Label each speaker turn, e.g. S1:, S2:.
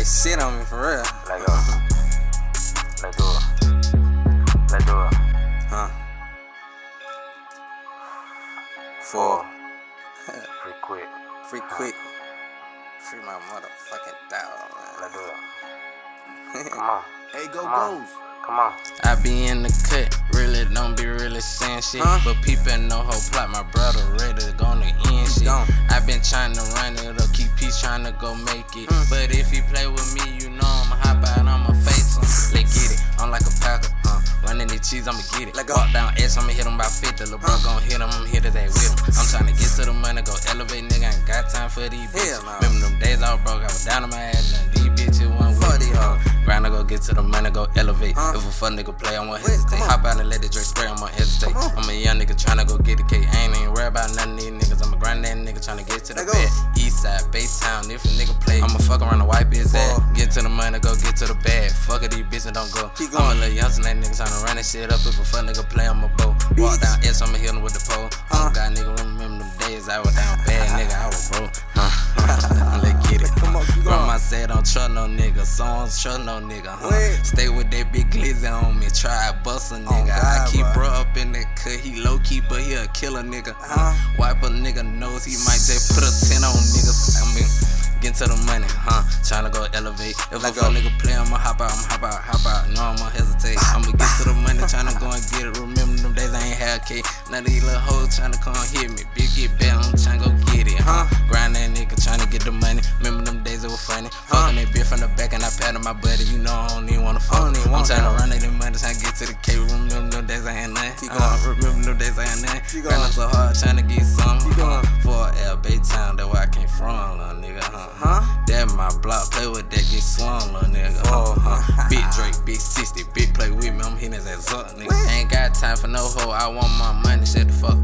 S1: They shit on me for real.
S2: Let go. Let's do it. Let's do it.
S1: Huh. 4.
S2: Free quick.
S1: Free quick. Free my motherfucking dog, man.
S2: Let's do it. Come on.
S3: Hey, go
S2: Come on.
S3: goes.
S2: Come on.
S4: I be in the cut, really don't be really saying shit.
S1: Huh?
S4: But people know whole plot, my brother ready to go on the end shit.
S1: Gone.
S4: I been trying to run it up, keep peace, trying to go make it. But if he play with me, you know I'ma hop out, I'ma face him. Let's get it, I'm like a packer. Running the cheese, I'ma get it.
S1: Let go.
S4: Walk down S, I'ma hit him by 50. LeBron gon' hit him, I'm hit his ass with him. I'm trying to get to the money, go elevate, nigga. Ain't got time for these bitches.
S1: Hell no.
S4: Remember them days I was broke, I was down on my ass. Now these bitches want
S1: Fuck
S4: with
S1: these hoes.
S4: Grind to go get to the money, go elevate.
S1: Huh?
S4: If a fuck nigga play, I won't
S1: Wait,
S4: hesitate.
S1: come on.
S4: Hop out and let the Drake spray, I won't hesitate.
S1: Come on.
S4: I'm a young nigga tryna go get the cake. I ain't even worried about none of these niggas. I'm a grind that nigga tryna get to the
S1: Let go.
S4: bed. East side, Baytown, if a nigga play, I'ma fuck around and wipe his ass.
S1: 4.
S4: Get to the money, go get to the bag. Fuck it, these bitches don't go.
S1: Keep
S4: I'm
S1: going.
S4: a little youngster, that nigga tryna run that shit up. If a fuck nigga play, I'ma bow. Walk down S, I'ma hit him with the pole. God nigga, remember them days I was down bad, nigga, I was broke. Let's get it.
S1: Come on, keep going.
S4: Grandma said don't trust no nigga, so I don't trust no nigga,
S1: Wait.
S4: Stay with that big glizzy on me, try to bust a nigga. I
S1: God,
S4: keep
S1: bro.
S4: bro up in that cut, he low key, but he a killer nigga. Wipe a nigga nose, he might just put a 10 on niggas. I mean, get to the money, tryna go elevate. If
S1: Let
S4: a
S1: go.
S4: fuck nigga play, I'ma hop out. No, I'ma hesitate. I'ma get to the money, tryna go and get it. Remember them days I ain't had cake. None of these little hoes tryna come hit me. Big get back, I'm tryna go get it, Grind that nigga, tryna get the money. Remember them days it was funny. Fucking that bitch from the back and I patted my buddy. You know I don't even wanna fuck.
S1: don't even
S4: I'm
S1: want
S4: tryna
S1: that.
S4: run that money, tryna get to the K. Remember them days I ain't nothing.
S1: Keep going.
S4: Remember them days I ain't nothing.
S1: Keep
S4: Grinding
S1: going.
S4: so hard, tryna get some.
S1: Keep going.
S4: For L Baytown, that's where I came from, little nigga, That my block, play with that, get slung, little nigga, Big Drake, big 60, big play with me, I'm hitting his ass up, nigga. Ain't got time for no hoe, I want my money, shut the fuck